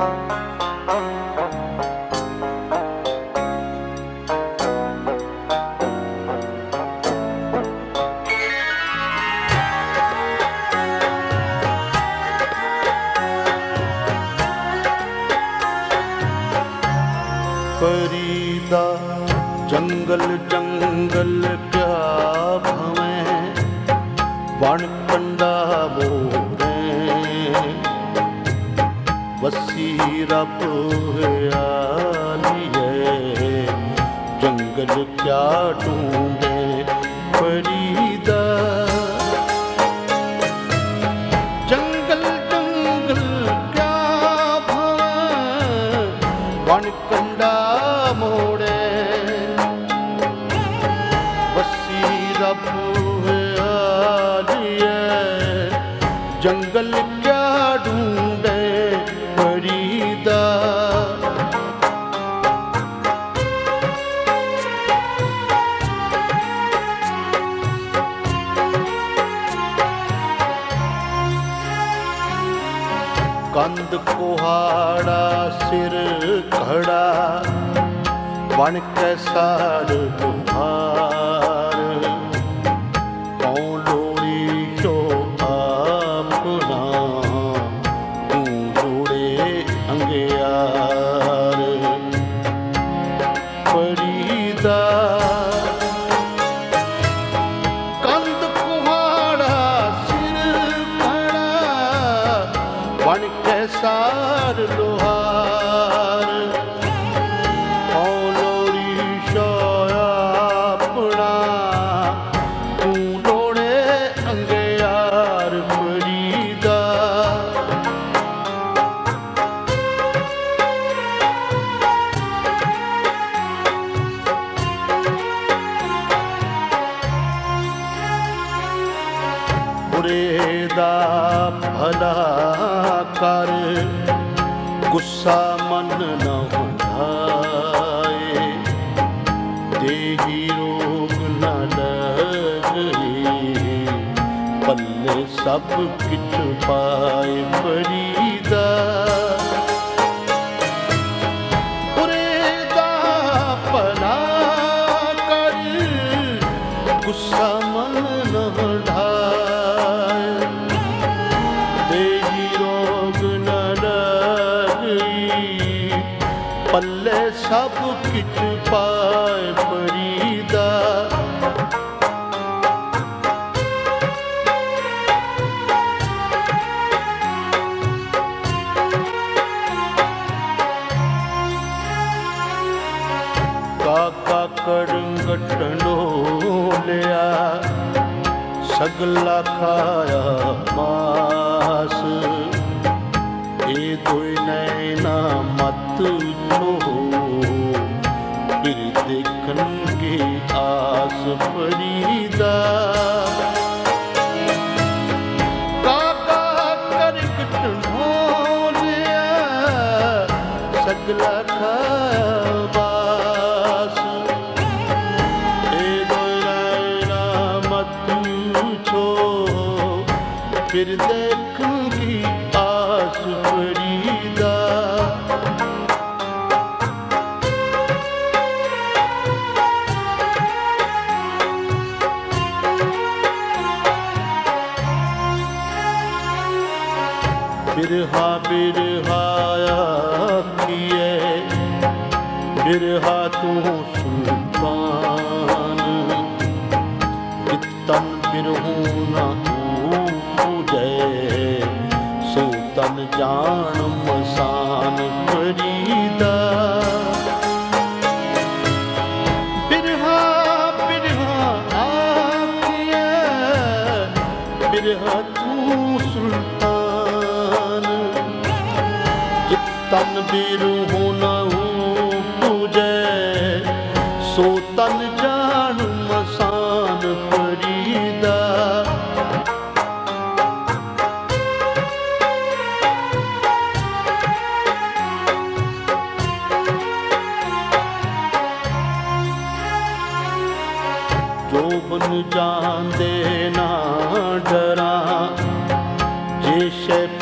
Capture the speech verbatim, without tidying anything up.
फरीदा जंगल जंगल क्या भवें, वण कंडा बोरे वसी रब आलिए, जंगल क्या ढूंढे फरीदा। जंगल जंगल क्या भवें, वण कंडा मोड़े वसी रब आलिए, जंगल क्या ढूंढे फरीदा। कंद कुहाड़ा सिर खड़ा, बन कैसार तुम्हार, कौन लोड़ी शो अपना, तू लोड़े अंगियार फरीदा। कंद कुहाड़ा सिर खड़ा, बन कैसार लोहार, दा भला कर, गुस्सा मन न बढ़ाए, देही रोग न लगे, पल्ले सब किछ पाए फरीदा। दा भला कर, गुस्सा मन न बढ़ाए, पल्ले सब किछ पाए फरीदा। काका करंगटनो लिया, सगला खाया मास, ए दोई नैना मत छो, फिर देखन की आस फरीदा। काका करगटनो लिया, सगला खाया बास, ए दोई नैना मत छो, फिर देखन की आस फरीदा। बिरहा बिरहाया किए, बिरहा तू सुल्तान, तन बिरहू न पूजे, सो तन जान मसान फरीदा। बिरहा बिरहा आखिए, बिरहा तू सुल्तान, तन बिरहू न पूजे, सो तन जान मसान फरीदा। जो बन जान दे ना डरा, जे शे